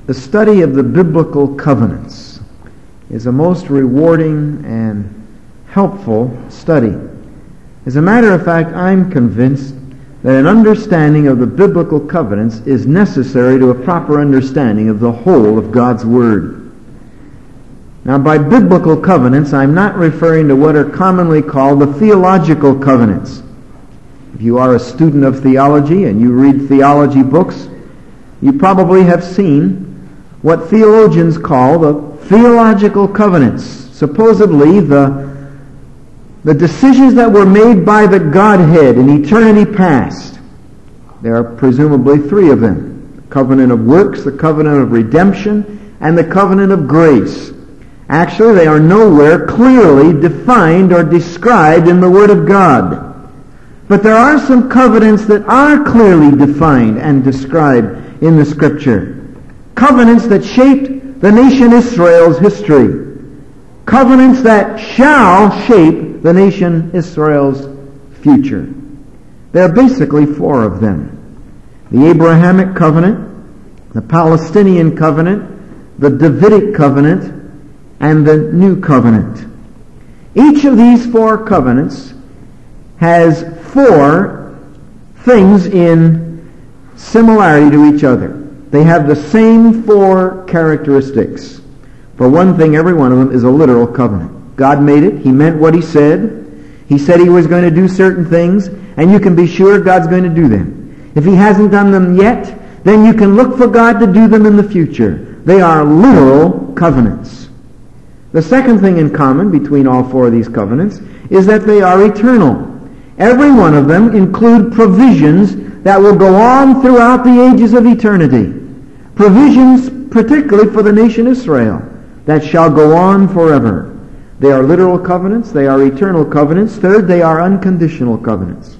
The study of the biblical covenants is a most rewarding and helpful study. As a matter of fact, I'm convinced that an understanding of the biblical covenants is necessary to a proper understanding of the whole of God's Word. Now, by biblical covenants, I'm not referring to what are commonly called the theological covenants. If you are a student of theology and you read theology books, you probably have seen what theologians call the theological covenants. Supposedly, the decisions that were made by the Godhead in eternity past. There are presumably three of them: the covenant of works, the covenant of redemption, and the covenant of grace. Actually, they are nowhere clearly defined or described in the Word of God. But there are some covenants that are clearly defined and described in the Scripture. Covenants that shaped the nation Israel's history. Covenants that shall shape the nation Israel's future. There are basically four of them: the Abrahamic covenant, the Palestinian covenant, the Davidic covenant, and the New Covenant. Each of these four covenants has four things in similarity to each other. They have the same four characteristics. For one thing, every one of them is a literal covenant. God made it. He meant what He said. He said He was going to do certain things, and you can be sure God's going to do them. If He hasn't done them yet, then you can look for God to do them in the future. They are literal covenants. The second thing in common between all four of these covenants is that they are eternal. Every one of them include provisions that will go on throughout the ages of eternity. Provisions particularly for the nation Israel that shall go on forever. They are literal covenants. They are eternal covenants. Third, they are unconditional covenants.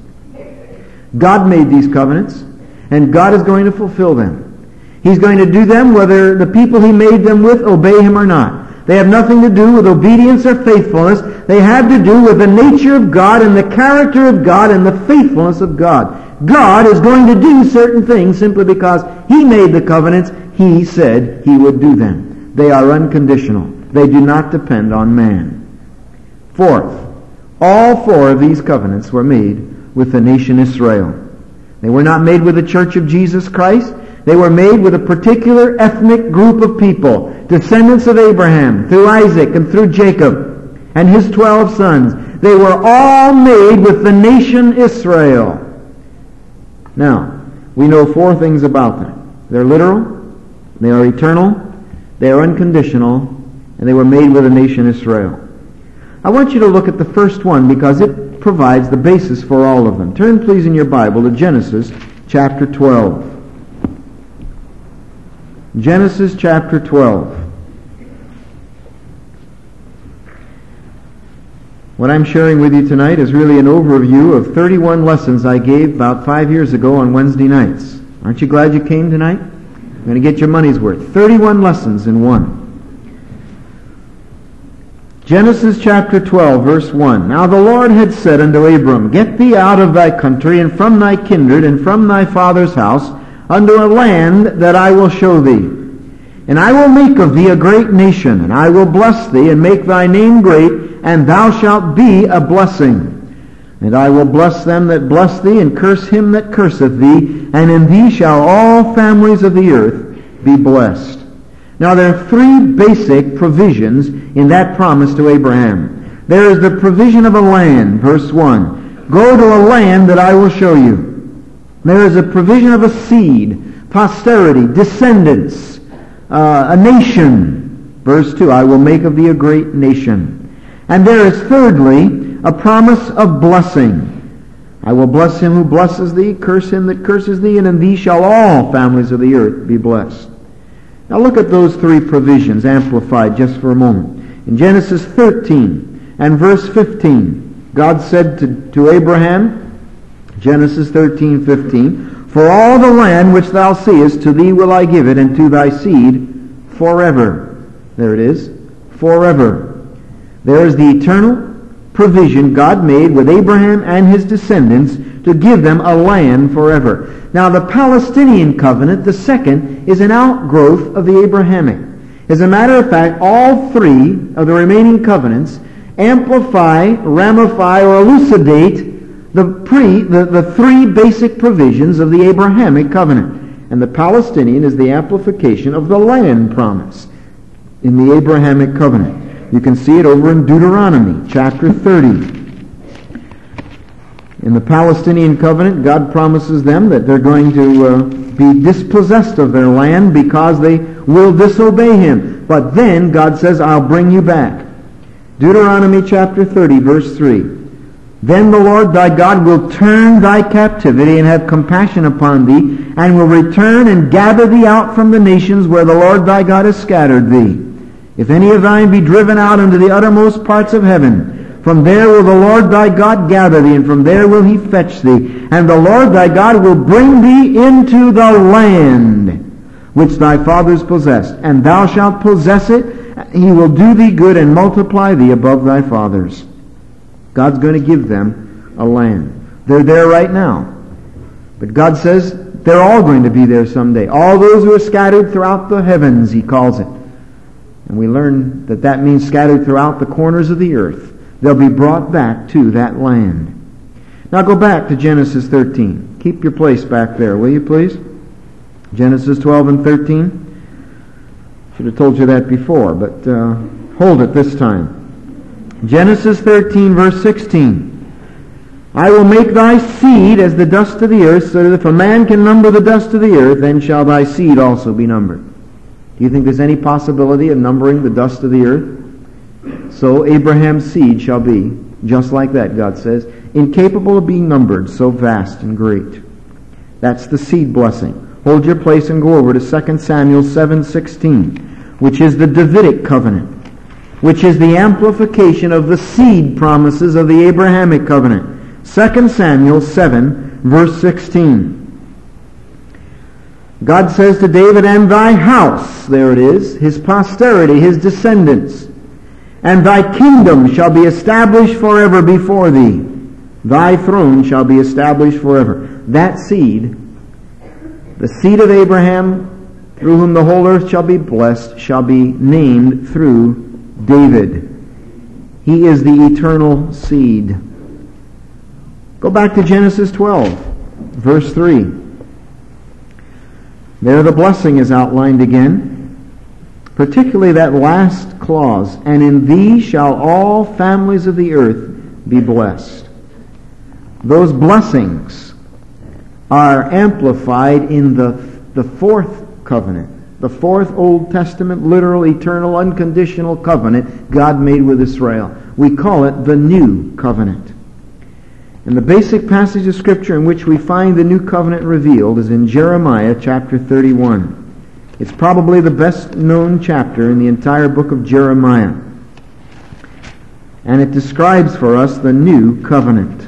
God made these covenants, and God is going to fulfill them. He's going to do them whether the people He made them with obey Him or not. They have nothing to do with obedience or faithfulness. They have to do with the nature of God and the character of God and the faithfulness of God. God is going to do certain things simply because He made the covenants. He said He would do them. They are unconditional. They do not depend on man. Fourth, all four of these covenants were made with the nation Israel. They were not made with the Church of Jesus Christ. They were made with a particular ethnic group of people, descendants of Abraham, through Isaac and through Jacob and his 12 sons. They were all made with the nation Israel. Now, we know four things about them. They're literal, they are eternal, they are unconditional, and they were made with the nation Israel. I want you to look at the first one because it provides the basis for all of them. Turn, please, in your Bible to Genesis chapter 12. Genesis chapter 12. What I'm sharing with you tonight is really an overview of 31 lessons I gave about 5 years ago on Wednesday nights. Aren't you glad you came tonight? You're going to get your money's worth. 31 lessons in one. Genesis chapter 12, verse 1. Now the Lord had said unto Abram, Get thee out of thy country, and from thy kindred, and from thy father's house, unto a land that I will show thee. And I will make of thee a great nation, and I will bless thee, and make thy name great, and thou shalt be a blessing. And I will bless them that bless thee, and curse him that curseth thee, and in thee shall all families of the earth be blessed. Now there are three basic provisions in that promise to Abraham. There is the provision of a land, verse 1. Go to a land that I will show you. There is a provision of a seed, posterity, descendants, a nation. Verse 2, I will make of thee a great nation. And there is thirdly a promise of blessing. I will bless him who blesses thee, curse him that curses thee, and in thee shall all families of the earth be blessed. Now look at those three provisions amplified just for a moment. In Genesis 13 and verse 15, God said to Abraham, Genesis 13:15, For all the land which thou seest, to thee will I give it, and to thy seed forever. There it is, forever. There is the eternal, provision God made with Abraham and his descendants to give them a land forever. Now the Palestinian covenant, the second, is an outgrowth of the Abrahamic. As a matter of fact, all three of the remaining covenants amplify, ramify, or elucidate the three basic provisions of the Abrahamic covenant. And the Palestinian is the amplification of the land promise in the Abrahamic covenant. You can see it over in Deuteronomy chapter 30. In the Palestinian covenant, God promises them that they're going to be dispossessed of their land because they will disobey Him. But then God says, I'll bring you back. Deuteronomy chapter 30, verse 3. Then the Lord thy God will turn thy captivity and have compassion upon thee, and will return and gather thee out from the nations where the Lord thy God has scattered thee. If any of thine be driven out unto the uttermost parts of heaven, from there will the Lord thy God gather thee, and from there will he fetch thee. And the Lord thy God will bring thee into the land which thy fathers possessed, and thou shalt possess it. He will do thee good and multiply thee above thy fathers. God's going to give them a land. They're there right now. But God says they're all going to be there someday. All those who are scattered throughout the heavens, He calls it. And we learn that that means scattered throughout the corners of the earth. They'll be brought back to that land. Now go back to Genesis 13. Keep your place back there, will you please? Genesis 12 and 13. Should have told you that before, but hold it this time. Genesis 13, verse 16. I will make thy seed as the dust of the earth, so that if a man can number the dust of the earth, then shall thy seed also be numbered. Do you think there's any possibility of numbering the dust of the earth? So Abraham's seed shall be, just like that, God says, incapable of being numbered, so vast and great. That's the seed blessing. Hold your place and go over to 2 Samuel 7:16, which is the Davidic covenant, which is the amplification of the seed promises of the Abrahamic covenant. 2 Samuel 7, verse 16. God says to David, and thy house, there it is, his posterity, his descendants, and thy kingdom shall be established forever before thee. Thy throne shall be established forever. That seed, the seed of Abraham, through whom the whole earth shall be blessed, shall be named through David. He is the eternal seed. Go back to Genesis 12, verse 3. There the blessing is outlined again, particularly that last clause, and in thee shall all families of the earth be blessed. Those blessings are amplified in the fourth covenant, the fourth Old Testament, literal, eternal, unconditional covenant God made with Israel. We call it the New Covenant. And the basic passage of Scripture in which we find the New Covenant revealed is in Jeremiah chapter 31. It's probably the best known chapter in the entire book of Jeremiah. And it describes for us the New Covenant.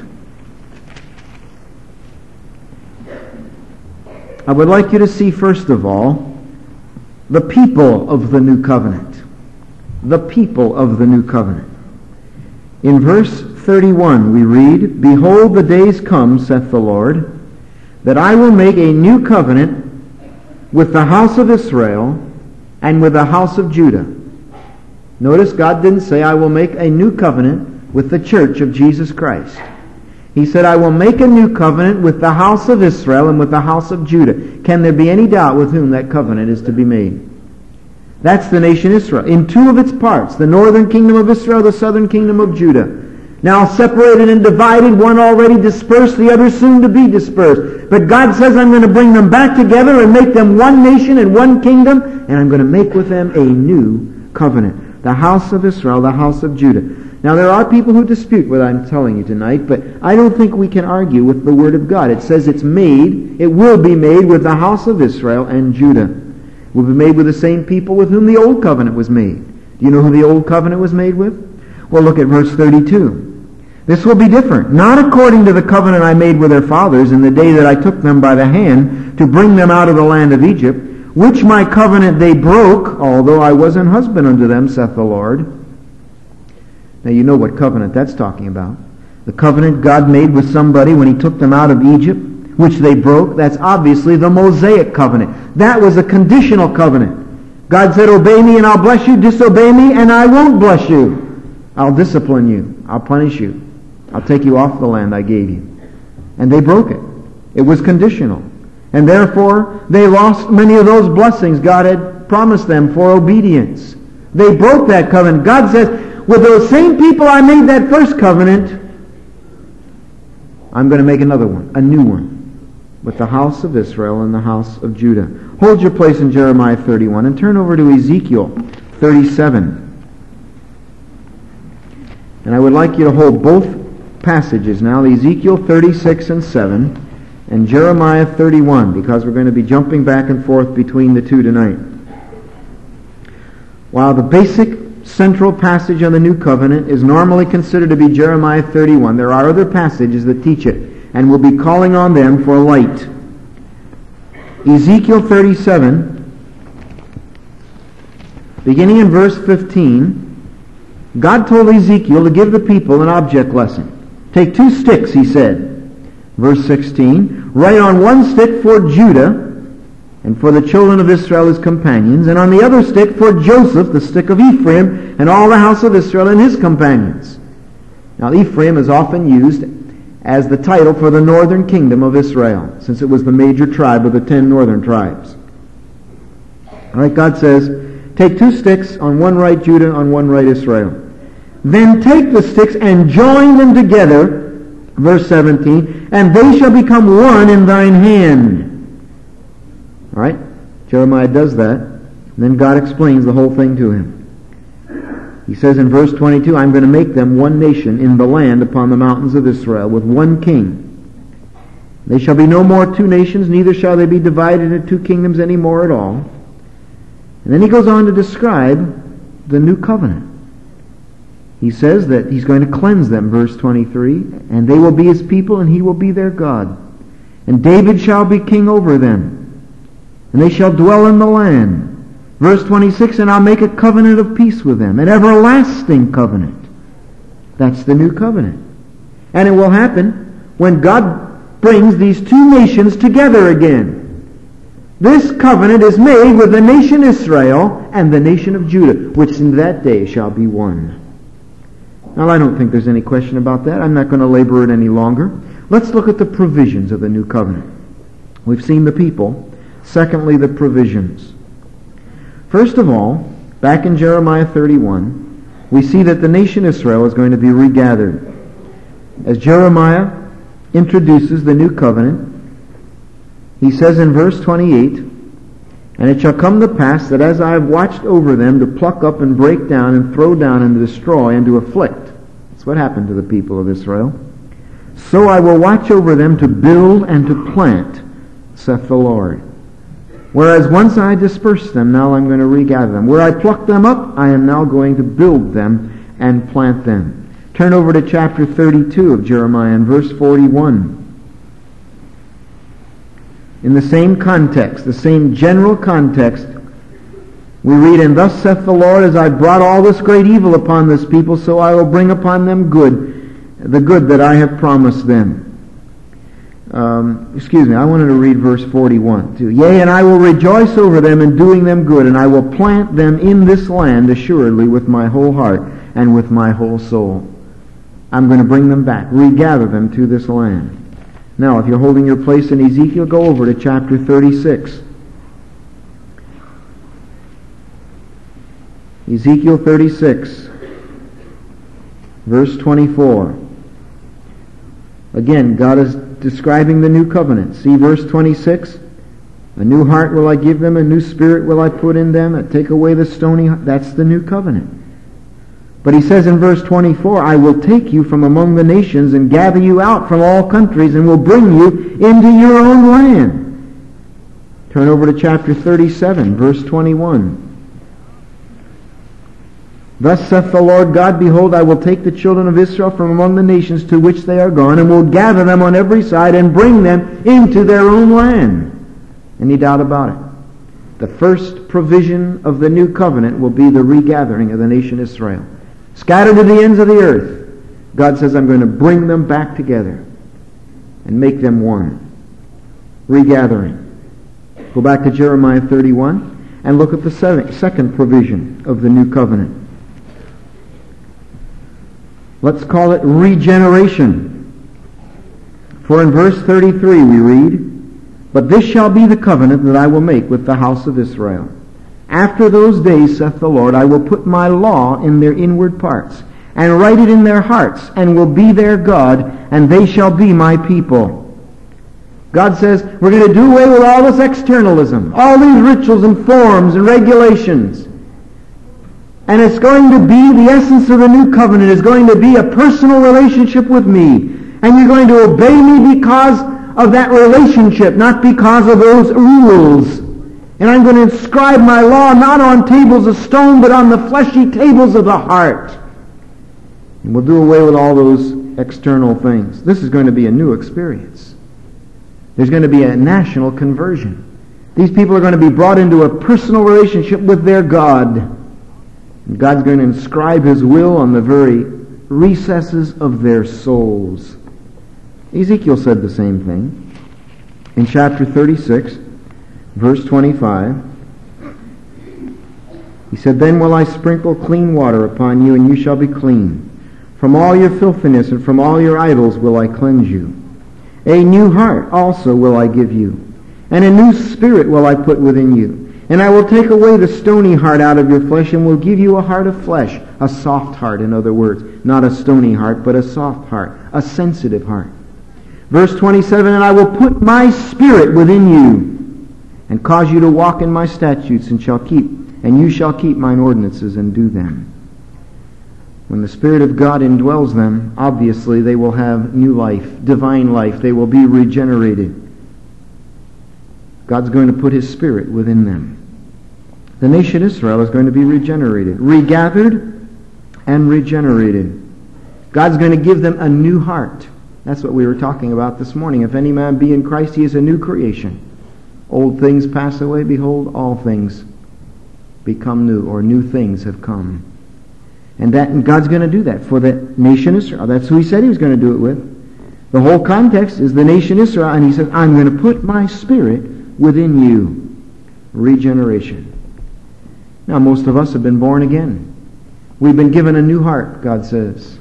I would like you to see, first of all, the people of the New Covenant. The people of the New Covenant. In verse 31 we read, Behold, the days come, saith the Lord, that I will make a new covenant with the house of Israel and with the house of Judah. Notice God didn't say, I will make a new covenant with the church of Jesus Christ. He said, I will make a new covenant with the house of Israel and with the house of Judah. Can there be any doubt with whom that covenant is to be made? That's the nation Israel, in two of its parts, the northern kingdom of Israel, the southern kingdom of Judah. Now separated and divided, one already dispersed, the other soon to be dispersed. But God says, I'm going to bring them back together and make them one nation and one kingdom, and I'm going to make with them a new covenant. The house of Israel, the house of Judah. Now there are people who dispute what I'm telling you tonight, but I don't think we can argue with the Word of God. It says it's made, it will be made with the house of Israel and Judah. It will be made with the same people with whom the Old Covenant was made. Do you know who the Old Covenant was made with? Well, look at verse 32. This will be different, not according to the covenant I made with their fathers in the day that I took them by the hand to bring them out of the land of Egypt, which my covenant they broke, although I was an husband unto them, saith the Lord. Now you know what covenant that's talking about. The covenant God made with somebody when He took them out of Egypt, which they broke. That's obviously the Mosaic covenant. That was a conditional covenant. God said, obey me and I'll bless you. Disobey me and I won't bless you. I'll discipline you. I'll punish you. I'll take you off the land I gave you. And they broke it. It was conditional. And therefore, they lost many of those blessings God had promised them for obedience. They broke that covenant. God says, with those same people I made that first covenant, I'm going to make another one, a new one, with the house of Israel and the house of Judah. Hold your place in Jeremiah 31 and turn over to Ezekiel 37. And I would like you to hold both passages now, Ezekiel 36 and 7 and Jeremiah 31, because we're going to be jumping back and forth between the two tonight. While the basic central passage on the New Covenant is normally considered to be Jeremiah 31, there are other passages that teach it, and we'll be calling on them for light. Ezekiel 37, beginning in verse 15, God told Ezekiel to give the people an object lesson. Take 2 sticks, he said. Verse 16, write on one stick for Judah, and for the children of Israel his companions, and on the other stick for Joseph, the stick of Ephraim, and all the house of Israel and his companions. Now Ephraim is often used as the title for the northern kingdom of Israel, since it was the major tribe of the 10 northern tribes. All right, God says, take 2 sticks, on one write Judah, on one write Israel. Then take the sticks and join them together, verse 17, and they shall become one in thine hand. All right? Jeremiah does that. And then God explains the whole thing to him. He says in verse 22, I'm going to make them one nation in the land upon the mountains of Israel, with one king. They shall be no more 2 nations, neither shall they be divided into 2 kingdoms any more at all. And then he goes on to describe the new covenant. He says that he's going to cleanse them, verse 23, and they will be his people, and he will be their God. And David shall be king over them, and they shall dwell in the land. Verse 26, and I'll make a covenant of peace with them, an everlasting covenant. That's the new covenant. And it will happen when God brings these 2 nations together again. This covenant is made with the nation Israel and the nation of Judah, which in that day shall be one. Now, I don't think there's any question about that. I'm not going to labor it any longer. Let's look at the provisions of the new covenant. We've seen the people. Secondly, the provisions. First of all, back in Jeremiah 31, we see that the nation Israel is going to be regathered. As Jeremiah introduces the new covenant, he says in verse 28, and it shall come to pass that as I have watched over them to pluck up and break down and throw down and destroy and to afflict, that's what happened to the people of Israel, so I will watch over them to build and to plant, saith the Lord. Whereas once I dispersed them, now I'm going to regather them. Where I plucked them up, I am now going to build them and plant them. Turn over to chapter 32 of Jeremiah and verse 41. In the same context, the same general context, we read, and thus saith the Lord, as I brought all this great evil upon this people, so I will bring upon them good, the good that I have promised them. I wanted to read verse 41 too. Yea, and I will rejoice over them in doing them good, and I will plant them in this land assuredly with my whole heart and with my whole soul. I'm going to bring them back, regather them to this land. Now, if you're holding your place in Ezekiel, go over to chapter 36. Ezekiel 36, verse 24. Again, God is describing the new covenant. See verse 26? A new heart will I give them, a new spirit will I put in them, and take away the stony heart. That's the new covenant. But he says in verse 24, I will take you from among the nations and gather you out from all countries and will bring you into your own land. Turn over to chapter 37, verse 21. Thus saith the Lord God, behold, I will take the children of Israel from among the nations to which they are gone, and will gather them on every side and bring them into their own land. Any doubt about it? The first provision of the new covenant will be the regathering of the nation Israel. scattered to the ends of the earth, God says, I'm going to bring them back together and make them one. Regathering. Go back to Jeremiah 31 and look at the second provision of the new covenant. Let's call it regeneration. For in verse 33 we read, But this shall be the covenant that I will make with the house of Israel. After those days, saith the Lord, I will put my law in their inward parts, and write it in their hearts, and will be their God, and they shall be my people. God says, we're going to do away with all this externalism, all these rituals and forms and regulations. And it's going to be, the essence of the new covenant is going to be a personal relationship with me. And you're going to obey me because of that relationship, not because of those rules. And I'm going to inscribe my law not on tables of stone, but on the fleshy tables of the heart. And we'll do away with all those external things. This is going to be a new experience. There's going to be a national conversion. These people are going to be brought into a personal relationship with their God. And God's going to inscribe His will on the very recesses of their souls. Ezekiel said the same thing. In chapter 36, verse 25, he said, Then will I sprinkle clean water upon you, and you shall be clean. From all your filthiness and from all your idols will I cleanse you. A new heart also will I give you, and a new spirit will I put within you. And I will take away the stony heart out of your flesh, and will give you a heart of flesh, a soft heart, in other words. Not a stony heart, but a soft heart, a sensitive heart. Verse 27, And I will put my spirit within you, and cause you to walk in my statutes, and you shall keep mine ordinances and do them. When the Spirit of God indwells them, obviously they will have new life, divine life. They will be regenerated. God's going to put His Spirit within them. The nation Israel is going to be regenerated, regathered and regenerated. God's going to give them a new heart. That's what we were talking about this morning. If any man be in Christ, he is a new creation. Old things pass away, behold, all things become new, or new things have come. And God's going to do that for the nation Israel. That's who He said He was going to do it with. The whole context is the nation Israel, and He said, I'm going to put my Spirit within you. Regeneration. Now, most of us have been born again. We've been given a new heart, God says.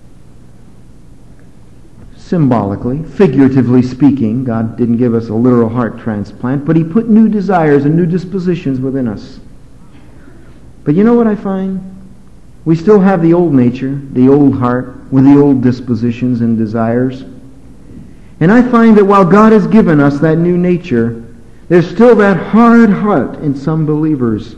Symbolically, figuratively speaking, God didn't give us a literal heart transplant, but He put new desires and new dispositions within us. But you know what I find? We still have the old nature, the old heart, with the old dispositions and desires. And I find that while God has given us that new nature, there's still that hard heart in some believers.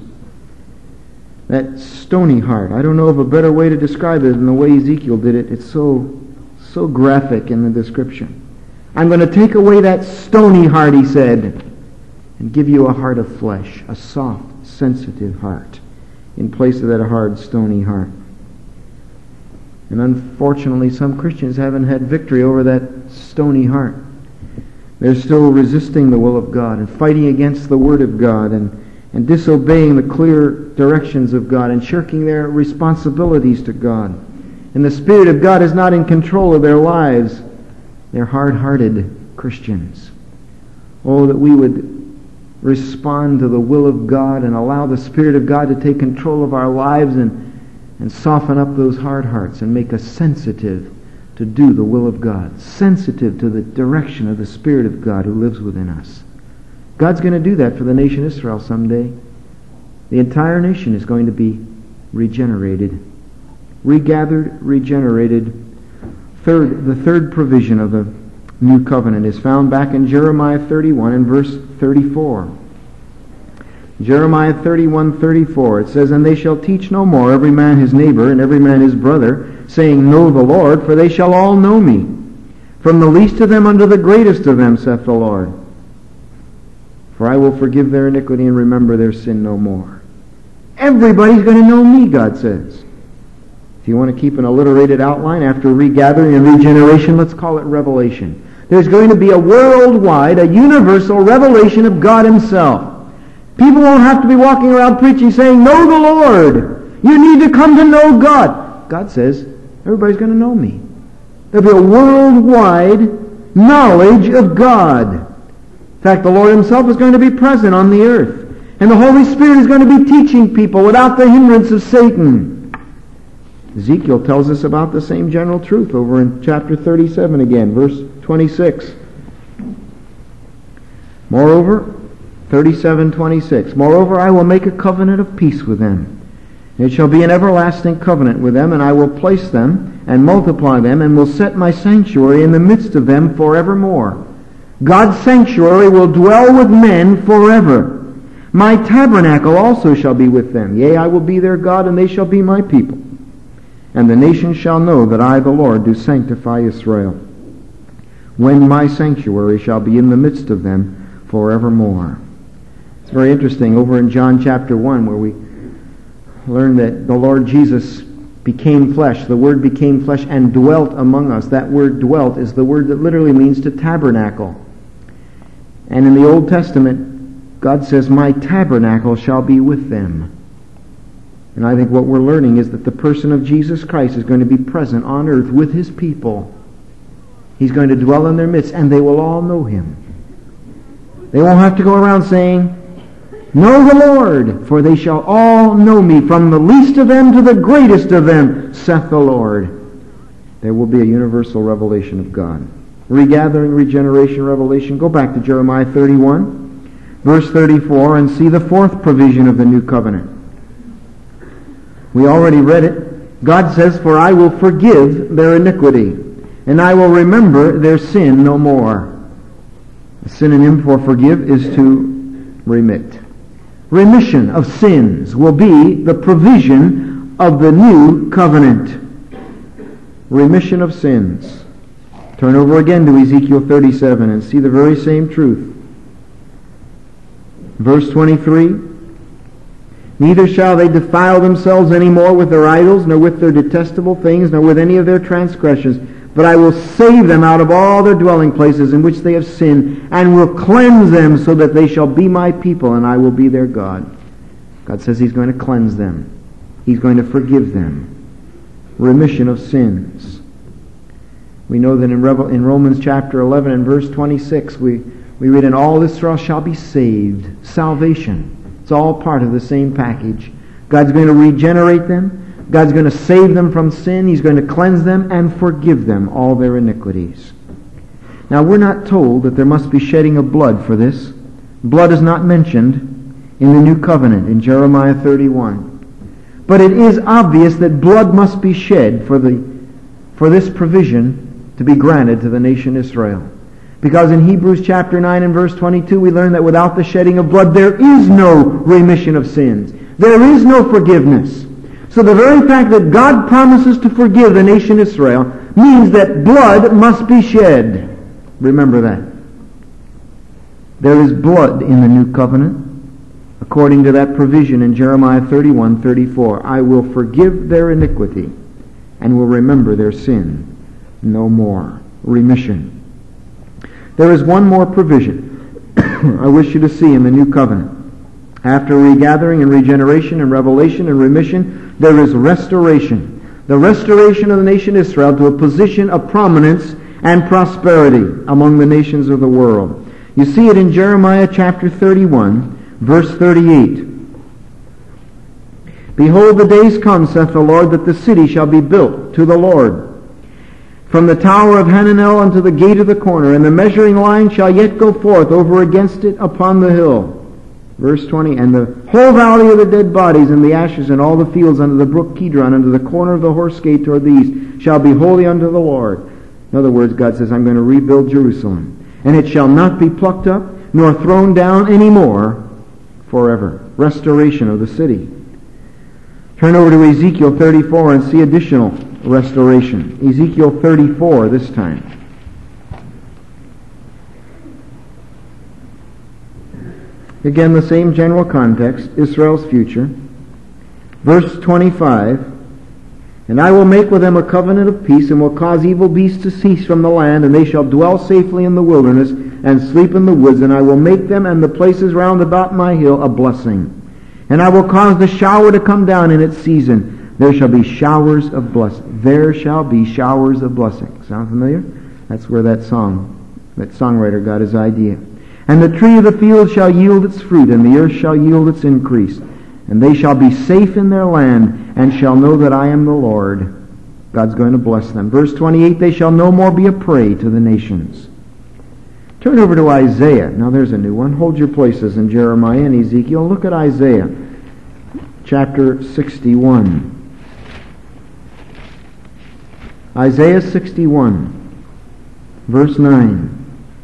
That stony heart. I don't know of a better way to describe it than the way Ezekiel did it. It's so graphic in the description. I'm going to take away that stony heart, he said, and give you a heart of flesh, a soft, sensitive heart, in place of that hard, stony heart. And unfortunately, some Christians haven't had victory over that stony heart. They're still resisting the will of God and fighting against the Word of God and disobeying the clear directions of God and shirking their responsibilities to God. And the Spirit of God is not in control of their lives. They're hard-hearted Christians. Oh, that we would respond to the will of God and allow the Spirit of God to take control of our lives and soften up those hard hearts and make us sensitive to do the will of God, sensitive to the direction of the Spirit of God who lives within us. God's going to do that for the nation Israel someday. The entire nation is going to be regenerated, regathered, regenerated. The third provision of the new covenant is found back in Jeremiah 31 and verse 34. Jeremiah 31:34. It says, And they shall teach no more every man his neighbor and every man his brother, saying, Know the Lord, for they shall all know me, from the least of them unto the greatest of them, saith the Lord. For I will forgive their iniquity and remember their sin no more. Everybody's going to know me, God says. If you want to keep an alliterated outline after regathering and regeneration, let's call it revelation. There's going to be a worldwide, a universal revelation of God Himself. People won't have to be walking around preaching saying, Know the Lord. You need to come to know God. God says, everybody's going to know me. There'll be a worldwide knowledge of God. In fact, the Lord himself is going to be present on the earth. And the Holy Spirit is going to be teaching people without the hindrance of Satan. Ezekiel tells us about the same general truth over in chapter 37 again, verse 26. Moreover, 37:26. Moreover, I will make a covenant of peace with them. It shall be an everlasting covenant with them, and I will place them and multiply them, and will set my sanctuary in the midst of them forevermore. God's sanctuary will dwell with men forever. My tabernacle also shall be with them. Yea, I will be their God, and they shall be my people. And the nations shall know that I, the Lord, do sanctify Israel, when my sanctuary shall be in the midst of them forevermore. It's very interesting over in John chapter 1, where we learn that the Lord Jesus became flesh. The Word became flesh and dwelt among us. That word dwelt is the word that literally means to tabernacle. And in the Old Testament, God says, my tabernacle shall be with them. And I think what we're learning is that the person of Jesus Christ is going to be present on earth with his people. He's going to dwell in their midst, and they will all know him. They won't have to go around saying, know the Lord, for they shall all know me, from the least of them to the greatest of them, saith the Lord. There will be a universal revelation of God. Regathering, regeneration, revelation. Go back to Jeremiah 31. Verse 34, and see the fourth provision of the new covenant. We already read it. God says, for I will forgive their iniquity, and I will remember their sin no more. The synonym for forgive is to remit. Remission of sins will be the provision of the new covenant. Remission of sins. Turn over again to Ezekiel 37 and see the very same truth. Verse 23, neither shall they defile themselves any more with their idols, nor with their detestable things, nor with any of their transgressions, but I will save them out of all their dwelling places in which they have sinned, and will cleanse them so that they shall be my people, and I will be their God. God says he's going to cleanse them. He's going to forgive them. Remission of sins. We know that in Romans chapter 11 and verse 26, we read, and all Israel shall be saved. Salvation. It's all part of the same package. God's going to regenerate them. God's going to save them from sin. He's going to cleanse them and forgive them all their iniquities. Now, we're not told that there must be shedding of blood for this. Blood is not mentioned in the new covenant in Jeremiah 31. But it is obvious that blood must be shed for this provision to be granted to the nation Israel. Because in Hebrews chapter 9 and verse 22, we learn that without the shedding of blood, there is no remission of sins. There is no forgiveness. So the very fact that God promises to forgive the nation Israel means that blood must be shed. Remember that. There is blood in the new covenant, according to that provision in Jeremiah 31:34. I will forgive their iniquity and will remember their sin no more. Remission. There is one more provision I wish you to see in the new covenant. After regathering and regeneration and revelation and remission, there is restoration. The restoration of the nation Israel to a position of prominence and prosperity among the nations of the world. You see it in Jeremiah chapter 31, verse 38. Behold, the days come, saith the Lord, that the city shall be built to the Lord, from the tower of Hananel unto the gate of the corner, and the measuring line shall yet go forth over against it upon the hill. Verse 20, and the whole valley of the dead bodies and the ashes and all the fields under the brook Kidron, under the corner of the horse gate toward the east, shall be holy unto the Lord. In other words, God says, I'm going to rebuild Jerusalem, and it shall not be plucked up nor thrown down any more forever. Restoration of the city. Turn over to Ezekiel 34 and see additional restoration. Ezekiel 34 this time. Again, the same general context, Israel's future. Verse 25, and I will make with them a covenant of peace, and will cause evil beasts to cease from the land, and they shall dwell safely in the wilderness, and sleep in the woods, and I will make them and the places round about my hill a blessing. And I will cause the shower to come down in its season. There shall be showers of blessing. There shall be showers of blessing. Sound familiar? That's where that songwriter got his idea. And the tree of the field shall yield its fruit, and the earth shall yield its increase. And they shall be safe in their land, and shall know that I am the Lord. God's going to bless them. Verse 28, they shall no more be a prey to the nations. Turn over to Isaiah. Now there's a new one. Hold your places in Jeremiah and Ezekiel. Look at Isaiah, chapter 61. Isaiah 61, verse 9.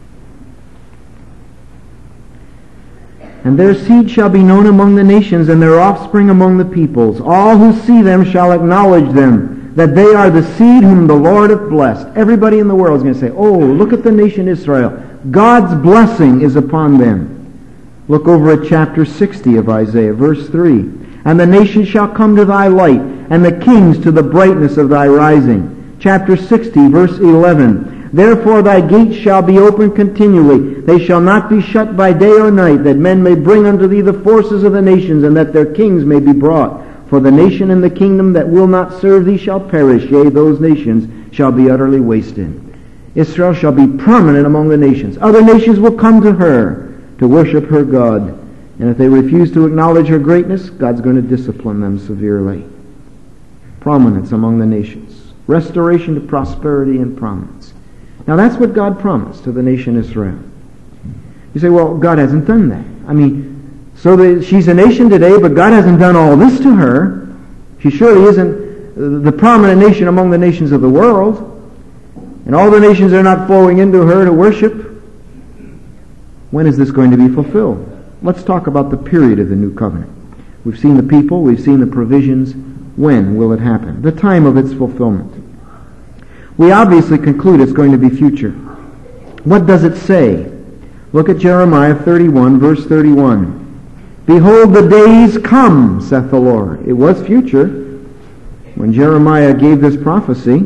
And their seed shall be known among the nations, and their offspring among the peoples. All who see them shall acknowledge them, that they are the seed whom the Lord hath blessed. Everybody in the world is going to say, oh, look at the nation Israel. God's blessing is upon them. Look over at chapter 60 of Isaiah, verse 3. And the nations shall come to thy light, and the kings to the brightness of thy rising. Chapter 60, verse 11. Therefore thy gates shall be open continually. They shall not be shut by day or night, that men may bring unto thee the forces of the nations, and that their kings may be brought. For the nation and the kingdom that will not serve thee shall perish. Yea, those nations shall be utterly wasted. Israel shall be prominent among the nations. Other nations will come to her to worship her God. And if they refuse to acknowledge her greatness, God's going to discipline them severely. Prominence among the nations. Restoration to prosperity and prominence. Now that's what God promised to the nation Israel. You say, well, God hasn't done that. I mean, she's a nation today, but God hasn't done all this to her. She surely isn't the prominent nation among the nations of the world. And all the nations are not flowing into her to worship. When is this going to be fulfilled? Let's talk about the period of the new covenant. We've seen the people, we've seen the provisions. When will it happen? The time of its fulfillment. We obviously conclude it's going to be future. What does it say? Look at Jeremiah 31, verse 31. Behold, the days come, saith the Lord. It was future when Jeremiah gave this prophecy.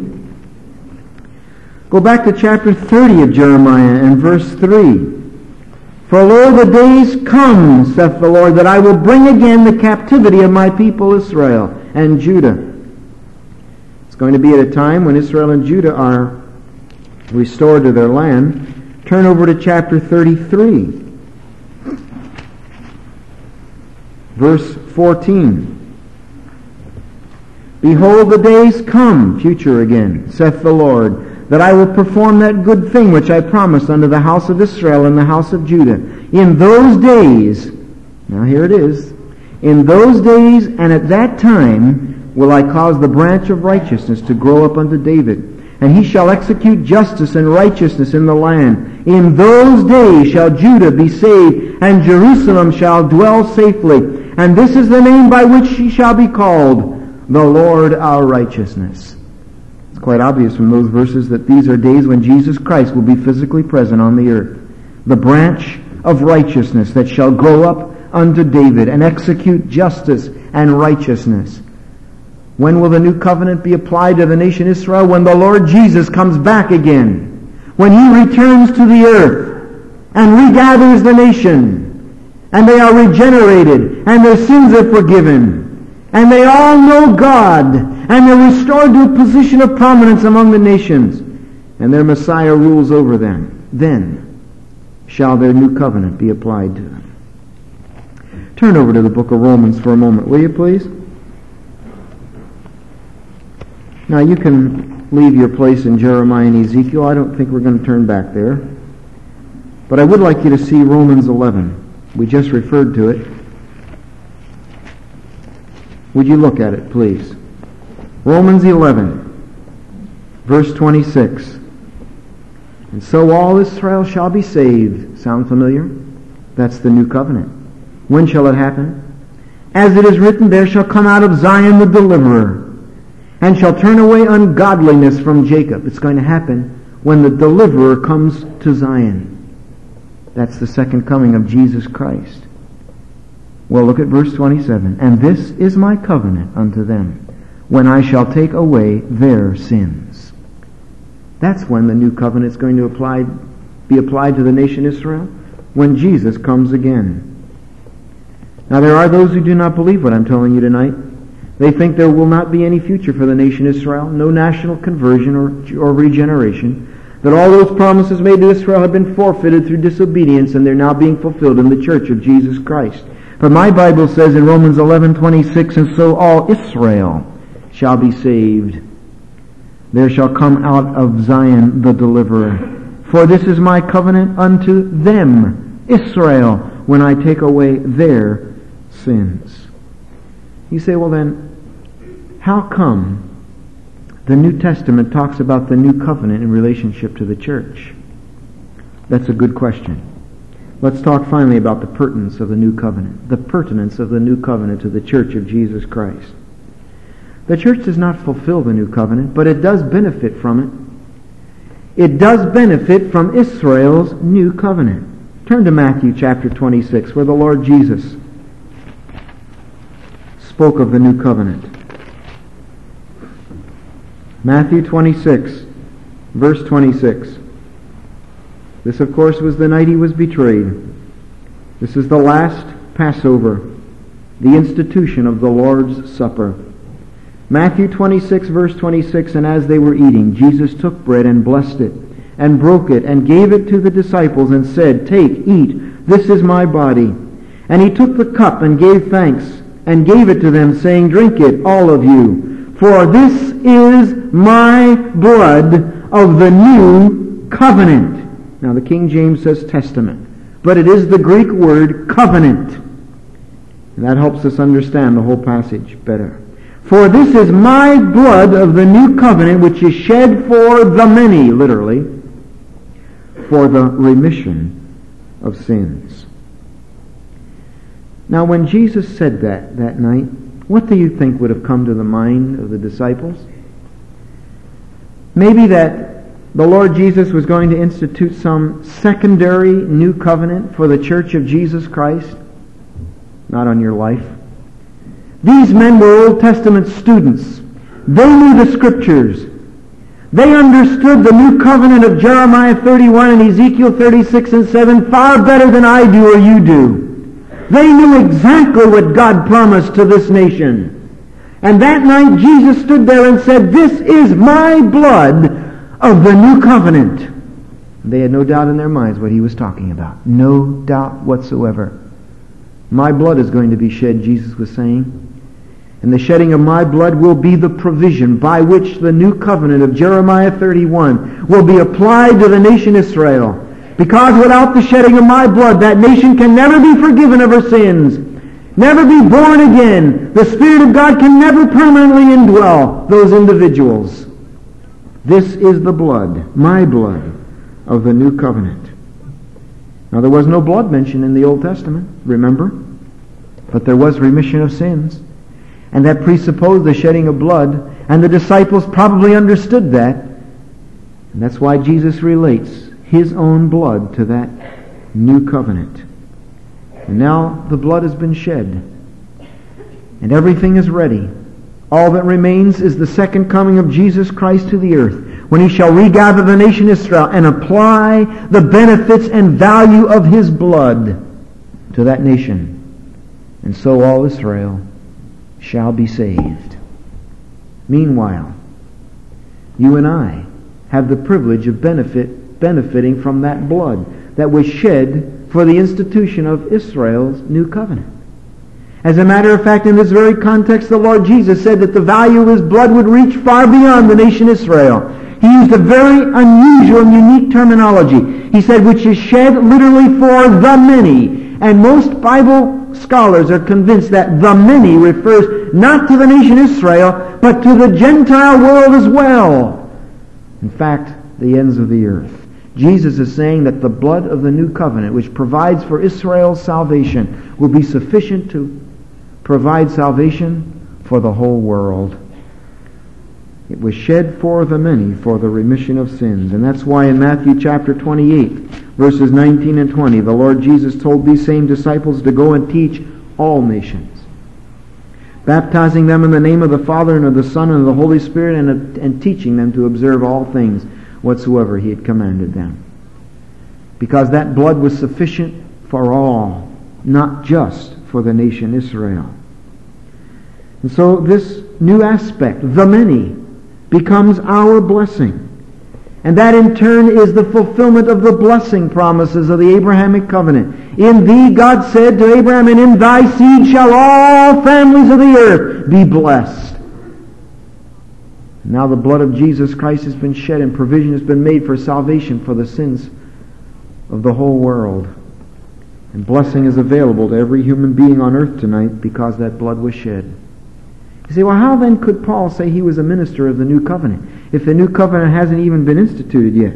Go back to chapter 30 of Jeremiah and verse 3. For lo, the days come, saith the Lord, that I will bring again the captivity of my people Israel and Judah. It's going to be at a time when Israel and Judah are restored to their land. Turn over to chapter 33, verse 14. Behold, the days come, future again, saith the Lord, that I will perform that good thing which I promised unto the house of Israel and the house of Judah. In those days, now here it is, in those days and at that time will I cause the branch of righteousness to grow up unto David, and he shall execute justice and righteousness in the land. In those days shall Judah be saved, and Jerusalem shall dwell safely. And this is the name by which she shall be called, the Lord our righteousness. It's quite obvious from those verses that these are days when Jesus Christ will be physically present on the earth. The branch of righteousness that shall grow up unto David and execute justice and righteousness. When will the new covenant be applied to the nation Israel? When the Lord Jesus comes back again. When he returns to the earth and regathers the nation. And they are regenerated and their sins are forgiven. And they all know God. And they're restored to a position of prominence among the nations. And their Messiah rules over them. Then shall their new covenant be applied to them. Turn over to the book of Romans for a moment, will you please? Now you can leave your place in Jeremiah and Ezekiel. I don't think we're going to turn back there. But I would like you to see Romans 11. We just referred to it. Would you look at it, please? Romans 11, verse 26. And so all Israel shall be saved. Sound familiar? That's the new covenant. When shall it happen? As it is written, there shall come out of Zion the deliverer, and shall turn away ungodliness from Jacob. It's going to happen when the deliverer comes to Zion. That's the second coming of Jesus Christ. Well, look at verse 27. And this is my covenant unto them, when I shall take away their sins. That's when the new covenant is going to be applied to the nation Israel, when Jesus comes again. Now there are those who do not believe what I'm telling you tonight. They think there will not be any future for the nation Israel, no national conversion or regeneration, that all those promises made to Israel have been forfeited through disobedience, and they're now being fulfilled in the church of Jesus Christ. But my Bible says in Romans 11:26, and so all Israel shall be saved. There shall come out of Zion the deliverer. For this is my covenant unto them, Israel, when I take away their sins. You say, well then, how come the New Testament talks about the new covenant in relationship to the church? That's a good question. Let's talk finally about the pertinence of the new covenant. The pertinence of the new covenant to the church of Jesus Christ. The church does not fulfill the new covenant, but it does benefit from it. It does benefit from Israel's new covenant. Turn to Matthew chapter 26, where the Lord Jesus spoke of the new covenant. Matthew 26, verse 26. This, of course, was the night he was betrayed. This is the last Passover, the institution of the Lord's Supper. Matthew 26, verse 26, and as they were eating, Jesus took bread and blessed it, and broke it, and gave it to the disciples, and said, Take, eat, this is my body. And he took the cup and gave thanks, and gave it to them, saying, Drink it, all of you, for this is my blood of the new covenant. Now the King James says testament, but it is the Greek word covenant. And that helps us understand the whole passage better. For this is my blood of the new covenant, which is shed for the many, literally, for the remission of sins. Now when Jesus said that night, what do you think would have come to the mind of the disciples? Maybe that the Lord Jesus was going to institute some secondary new covenant for the church of Jesus Christ. Not on your life. These men were Old Testament students. They knew the Scriptures. They understood the new covenant of Jeremiah 31 and Ezekiel 36 and 7 far better than I do or you do. They knew exactly what God promised to this nation. And that night Jesus stood there and said, This is my blood of the new covenant. They had no doubt in their minds what he was talking about. No doubt whatsoever. My blood is going to be shed, Jesus was saying. And the shedding of my blood will be the provision by which the new covenant of Jeremiah 31 will be applied to the nation Israel. Because without the shedding of my blood, that nation can never be forgiven of her sins, never be born again. The Spirit of God can never permanently indwell those individuals. This is the blood, my blood, of the new covenant. Now there was no blood mentioned in the Old Testament, remember? But there was remission of sins. And that presupposed the shedding of blood. And the disciples probably understood that. And that's why Jesus relates his own blood to that new covenant. And now the blood has been shed. And everything is ready. All that remains is the second coming of Jesus Christ to the earth, when he shall regather the nation Israel and apply the benefits and value of his blood to that nation. And so all Israel shall be saved. Meanwhile, you and I have the privilege of benefiting from that blood that was shed for the institution of Israel's new covenant. As a matter of fact, in this very context, the Lord Jesus said that the value of his blood would reach far beyond the nation Israel. He used a very unusual and unique terminology. He said, which is shed literally for the many. And most Bible scholars are convinced that the many refers not to the nation Israel, but to the Gentile world as well. In fact, the ends of the earth. Jesus is saying that the blood of the new covenant, which provides for Israel's salvation, will be sufficient to provide salvation for the whole world. It was shed for the many for the remission of sins. And that's why in Matthew chapter 28, verses 19 and 20, the Lord Jesus told these same disciples to go and teach all nations, baptizing them in the name of the Father and of the Son and of the Holy Spirit, and teaching them to observe all things whatsoever he had commanded them. Because that blood was sufficient for all, not just for the nation Israel. And so this new aspect, the many, becomes our blessing. And that in turn is the fulfillment of the blessing promises of the Abrahamic covenant. In thee, God said to Abraham, and in thy seed shall all families of the earth be blessed. Now the blood of Jesus Christ has been shed and provision has been made for salvation for the sins of the whole world. And blessing is available to every human being on earth tonight because that blood was shed. You say, well, how then could Paul say he was a minister of the new covenant if the new covenant hasn't even been instituted yet?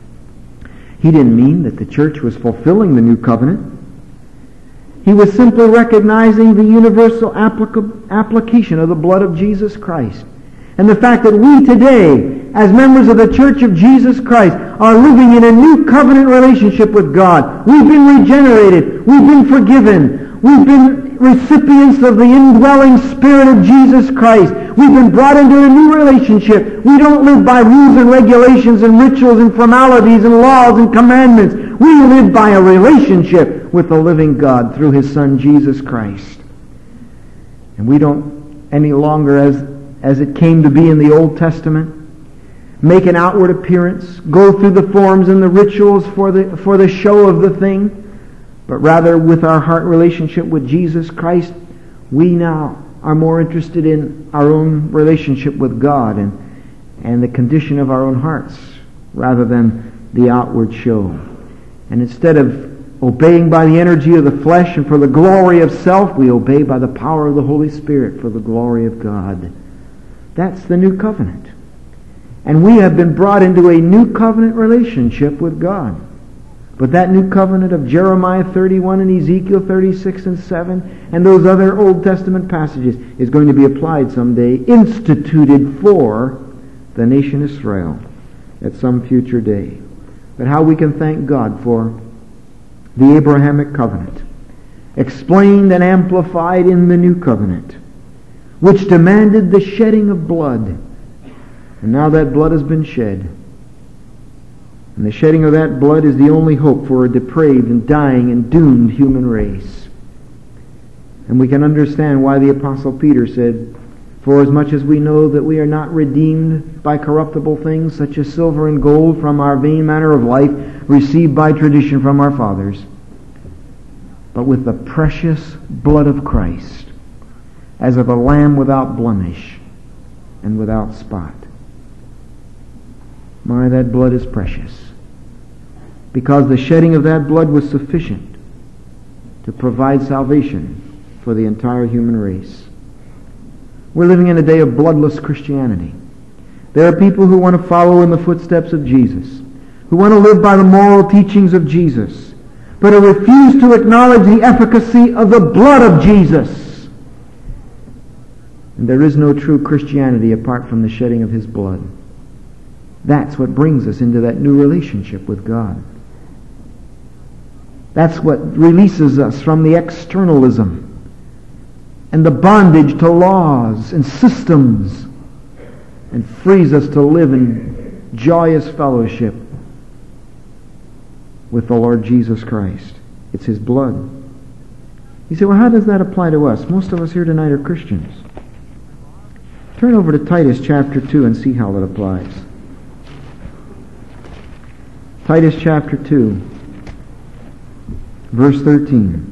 He didn't mean that the church was fulfilling the new covenant. He was simply recognizing the universal application of the blood of Jesus Christ. And the fact that we today, as members of the Church of Jesus Christ, are living in a new covenant relationship with God. We've been regenerated. We've been forgiven. We've been recipients of the indwelling Spirit of Jesus Christ. We've been brought into a new relationship. We don't live by rules and regulations and rituals and formalities and laws and commandments. We live by a relationship with the living God through His Son, Jesus Christ. And we don't any longer, as it came to be in the Old Testament, make an outward appearance, go through the forms and the rituals for the show of the thing, but rather with our heart relationship with Jesus Christ, we now are more interested in our own relationship with God and the condition of our own hearts rather than the outward show. And instead of obeying by the energy of the flesh and for the glory of self, we obey by the power of the Holy Spirit for the glory of God. That's the new covenant. And we have been brought into a new covenant relationship with God. But that new covenant of Jeremiah 31 and Ezekiel 36 and 7 and those other Old Testament passages is going to be applied someday, instituted for the nation Israel at some future day. But how we can thank God for the Abrahamic covenant, explained and amplified in the new covenant, which demanded the shedding of blood. And now that blood has been shed. And the shedding of that blood is the only hope for a depraved and dying and doomed human race. And we can understand why the Apostle Peter said, for as much as we know that we are not redeemed by corruptible things such as silver and gold from our vain manner of life received by tradition from our fathers, but with the precious blood of Christ, as of a lamb without blemish and without spot. My, that blood is precious, because the shedding of that blood was sufficient to provide salvation for the entire human race. We're living in a day of bloodless Christianity. There are people who want to follow in the footsteps of Jesus, who want to live by the moral teachings of Jesus, but who refuse to acknowledge the efficacy of the blood of Jesus. And there is no true Christianity apart from the shedding of His blood. That's what brings us into that new relationship with God. That's what releases us from the externalism and the bondage to laws and systems and frees us to live in joyous fellowship with the Lord Jesus Christ. It's His blood. You say, well, how does that apply to us? Most of us here tonight are Christians. Turn over to Titus chapter 2 and see how that applies. Titus chapter 2, verse 13.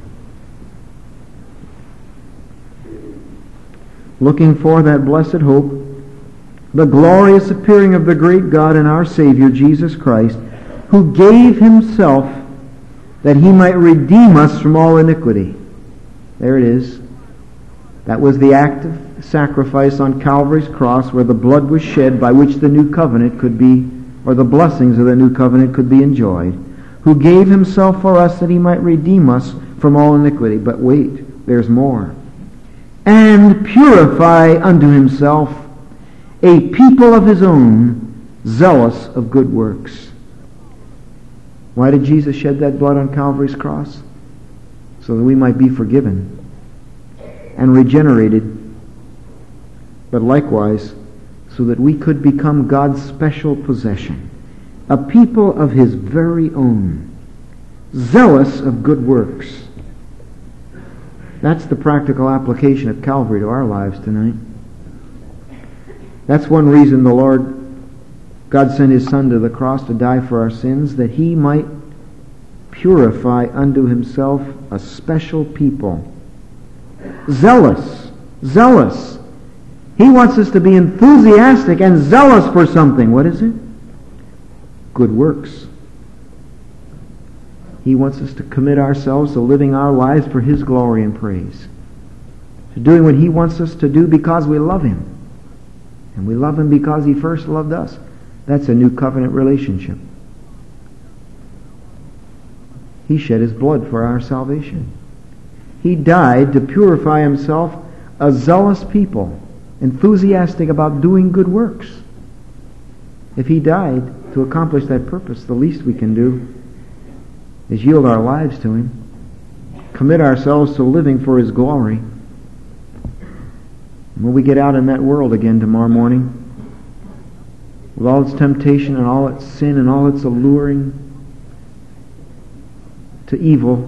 Looking for that blessed hope, the glorious appearing of the great God and our Savior, Jesus Christ, who gave Himself that He might redeem us from all iniquity. There it is. That was the act of sacrifice on Calvary's cross where the blood was shed by which the new covenant could be, or the blessings of the new covenant could be enjoyed, who gave Himself for us that He might redeem us from all iniquity. But wait, there's more. And purify unto Himself a people of His own, zealous of good works. Why did Jesus shed that blood on Calvary's cross? So that we might be forgiven and regenerated, but likewise so that we could become God's special possession, a people of His very own, zealous of good works. That's the practical application of Calvary to our lives tonight. That's one reason the Lord God sent His Son to the cross to die for our sins, that He might purify unto Himself a special people. Zealous. Zealous. He wants us to be enthusiastic and zealous for something. What is it? Good works. He wants us to commit ourselves to living our lives for His glory and praise. To doing what He wants us to do because we love Him. And we love Him because He first loved us. That's a new covenant relationship. He shed His blood for our salvation. He died to purify Himself a zealous people, enthusiastic about doing good works. If He died to accomplish that purpose, the least we can do is yield our lives to Him, commit ourselves to living for His glory. And when we get out in that world again tomorrow morning, with all its temptation and all its sin and all its alluring to evil,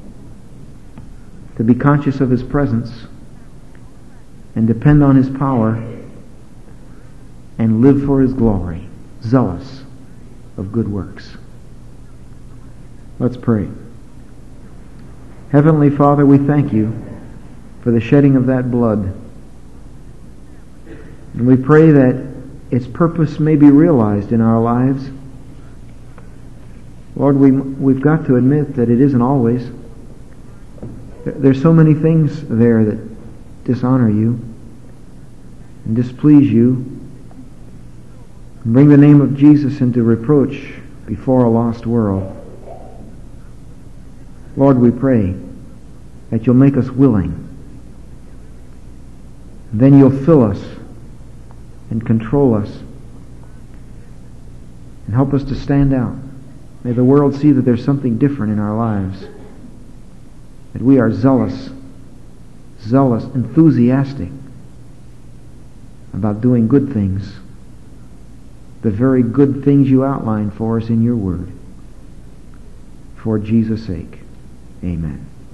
to be conscious of His presence and depend on His power and live for His glory, zealous of good works. Let's pray. Heavenly Father, we thank You for the shedding of that blood. And we pray that its purpose may be realized in our lives. Lord, we've got to admit that it isn't always. There's so many things there that dishonor You and displease You and bring the name of Jesus into reproach before a lost world. Lord, we pray that You'll make us willing. And then You'll fill us and control us and help us to stand out. May the world see that there's something different in our lives, that we are zealous, enthusiastic about doing good things, the very good things You outline for us in Your Word. For Jesus' sake, amen.